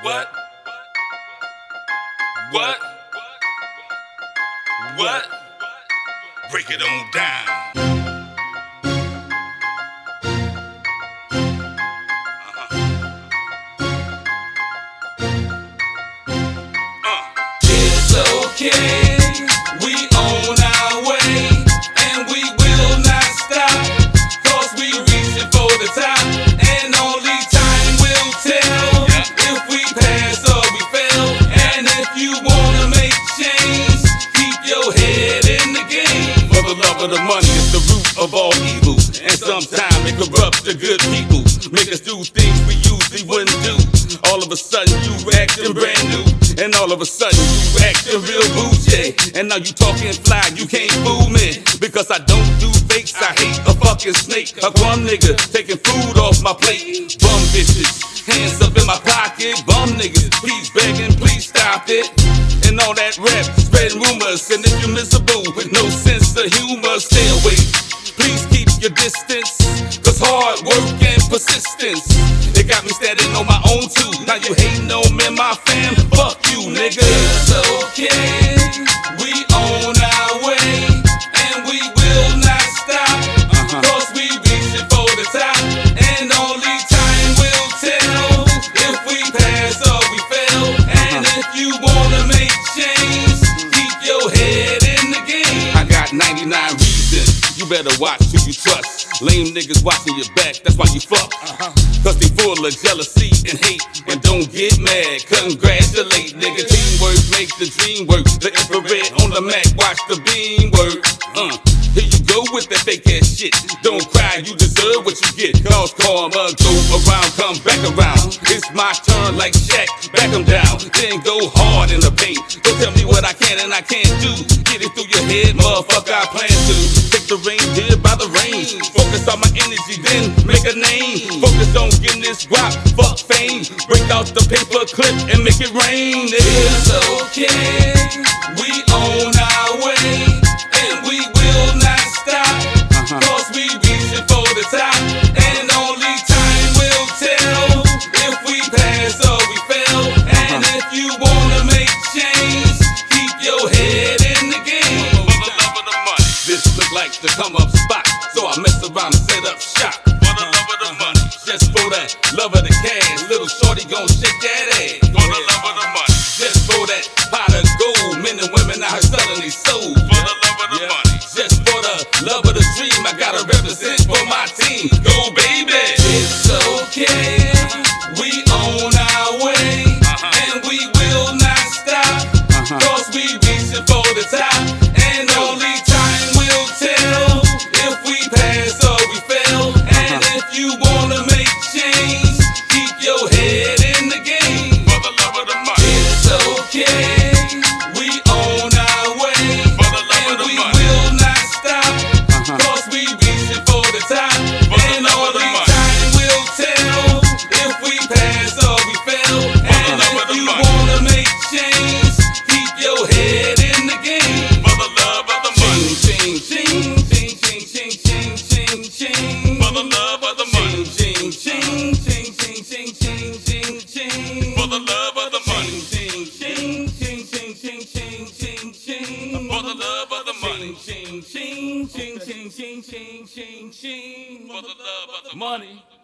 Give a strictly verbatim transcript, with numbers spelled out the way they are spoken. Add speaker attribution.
Speaker 1: What? What? What? Break it on down. Okay, we on our way, and we will not stop, cause we reaching for the top, and only time will tell if we pass or we fail. And if you wanna make change, keep your head in the game. For the love of the money is the root of all evils, and sometimes it corrupts the good people, make us do things we usually wouldn't do. All of a sudden you acting brand new, and all of a sudden you acting real bougie. And now you talking fly, you can't fool me, because I don't do fakes. I hate a fucking snake, a bum nigga taking food off my plate. Bum bitches, hands up in my pocket. Bum niggas, please begging, please stop it. And all that rap, spreading rumors, and if you're miserable with no sense of humor, stay away. Please keep your distance, cause hard work and persistence, it got me standing on my own too. Now you hating on me, my fam, fuck you, nigga. It's okay, we on our way, and we will not stop, uh-huh. Cause we reaching for the top, and only time will tell if we pass or we fail. And uh-huh. If you wanna make change, keep your head in the game. I got ninety-nine reasons, you better watch who you trust. Lame niggas watching your back, that's why you fuck. Uh-huh. Cause they full of jealousy and hate, and don't get mad, congratulate, nigga. Teamwork make the dream work. The infrared on the Mac, watch the beam work. Uh, here you go with that fake ass shit. Don't cry, you deserve what you get. Cause karma go around, come back around. It's my turn like Shaq, back 'em down, then go hard in the paint. Don't tell me what I can and I can't do. Get it through your head, motherfucker, I plan to take the reindeer by the reins. Focus on my energy, then make a name. Focus on getting this guap, fuck fame. Break out the paper clip and make it rain. It's okay, we on our way, and we will not stop, uh-huh. Cause we reaching for the top, and only time will tell if we pass or we fail. And uh-huh. If you wanna make change, keep your head in the game. For the love of the money, this look like the come up spot, so I mess around and set up shop. For the love of the money, just for that love of the cash, little shorty gon' shake that ass. For the love of the money, just for that pot of gold, men and women out here suddenly sold. For the love of the yeah. money, just for the love of the dream, I gotta represent for my team. Go baby, it's okay, we on our way, uh-huh. And we will not stop, uh-huh. Cause we reaching for the top, and only time will tell if we pass or we fail. And uh-huh. If you wanna make change, keep your head in the game. For the love of the money, it's okay, we on our way, for the love and of the we money. Will not stop, uh-huh. Cause we reaching for the top, for and the only time will tell if we pass or we fail. For and if you money. Wanna make change, keep your head in the game. For the love of the money, ching ching ching ching ching ching ching ching. For the love of the money, ching ching ching ching ching ching ching ching. For the love of the money, ching ching ching ching ching ching ching ching. For the love of the money, ching ching ching ching ching ching ching ching. For the love of the money.